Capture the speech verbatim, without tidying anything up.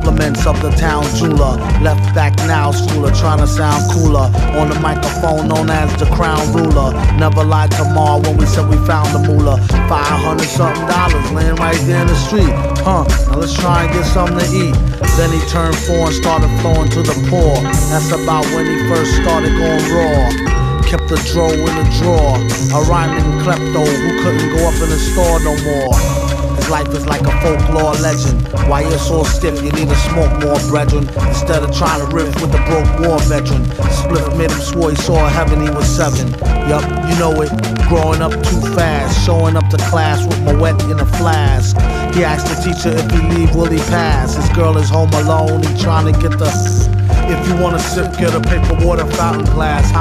compliments of the town jeweler. Left back now, schooler, trying to sound cooler. On the microphone known as the crown ruler. Never lied to Ma when we said we found the moolah. Five hundred something dollars laying right there in the street. Huh, now let's try and get something to eat. Then he turned four and started flowing to the poor. That's about when he first started going raw. Kept the dro in the drawer. A rhyming klepto who couldn't go up in the store no more. His life is like a folklore legend. Why you're so stiff, you need to smoke more, brethren. Instead of trying to riff with the broke war veteran. Split made him swore he saw heaven, he was seven. Yup, you know it. Growing up too fast, showing up to class with my wet in a flask. He asked the teacher if he leave, will he pass? His girl is home alone, he trying to get the... If you wanna sip, get a paper water fountain glass.